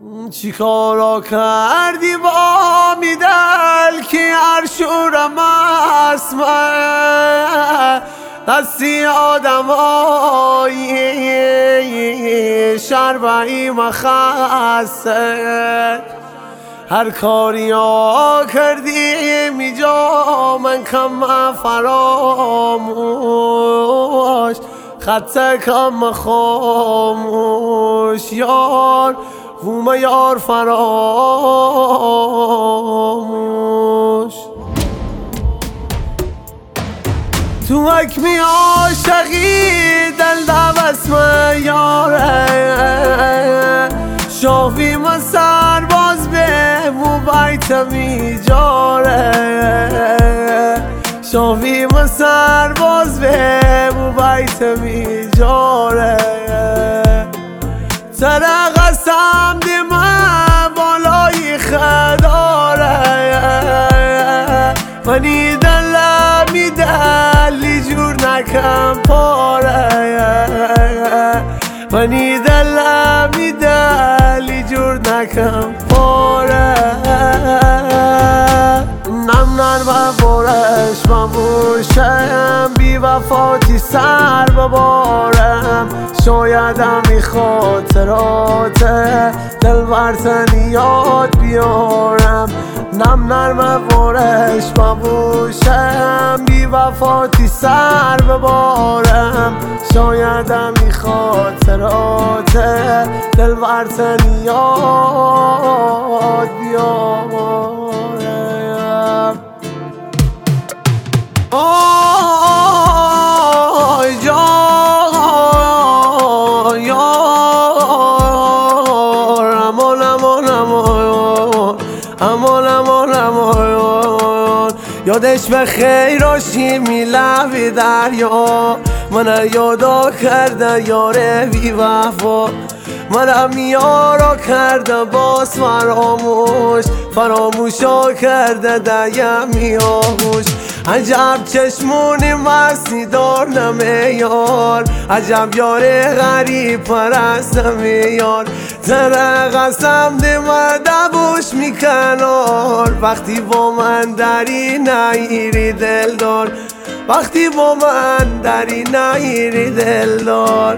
چی کارا کردی با میدل که عرشورم اسمه دستی آدم های شربعی مخسته هر کاری ها کردی میجا من کم فراموش خط کم خاموش یار بوم یار فراموش تو اکمی عاشقی دل دوست یاره شاوی ما سرباز به مو بیت میجاره شاوی ما سرباز به مو بیت میجاره سر قسم دی من بالای خداره منی دلمی دلی جور نکم پاره منی دلمی دلی جور نکم پاره نم نرم برش مموشم بی وفاتی سر ببارم شایدم ای خاطرات دل برتن یاد بیارم نم نرم برش مموشم بی وفاتی سر ببارم شایدم ای خاطرات دل برتن یاد بیارم آی جان یار امان امان امان امان امان یادش به خیر آشی میلوی دریا من یادا کرده یار بی وفا منم یارا کرده باز فراموشا کرده دیم آهوش عجب چشمونی مستی دار نمیار عجب یار غریب پرستم یار زره قسم دی من دبوش میکنار وقتی با من دری نگیری دلدار وقتی با من دری نگیری دلدار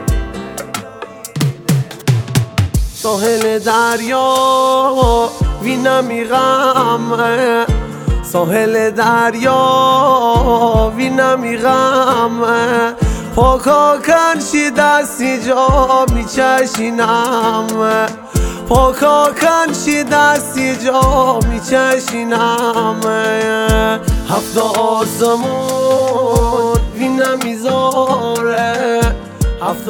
ساحل دریا وینمی غمه ساحل دریا وینمی غمه پاکا کنشی دستی جا میچشینم پاکا کنشی دستی جا میچشینم هفت آسمون وینمی زاره هفت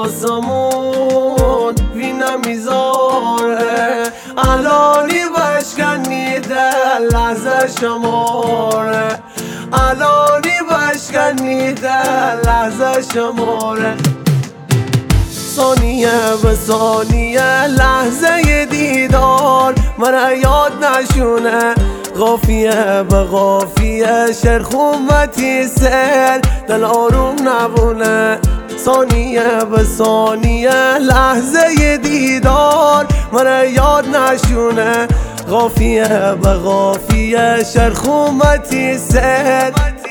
آسمون وینمی زاره الانی بشکنی دل از شماره الانی بشکنی دل از شماره ثانیه به ثانیه لحظه دیدار من یاد نشونه قافیه به قافیه شرخومتی سر دل آروم نبونه ثانیه به ثانیه لحظه دیدار من یاد نشونه قافیه به قافیه شرخومتی سر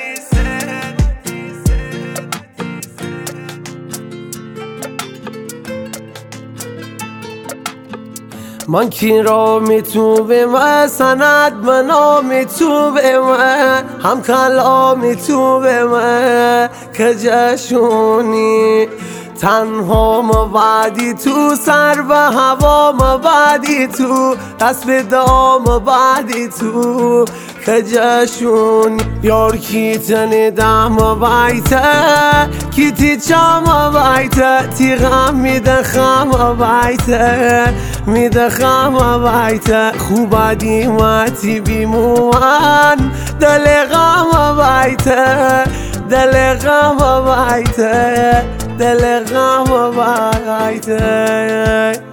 من کی را میتو به من سند منام تو به من هم کلامی تو به من که جشونی تنها مبعدی تو سر به هوا مبعدی تو دست به دام مبعدی تو که جشونی یار کی تنیدم بیته کی تی چام بیته تی غم میدخم بیته میدخم بیته خوب دیمتی بیمون دل غم بیته دل غم بیته دل غم بیته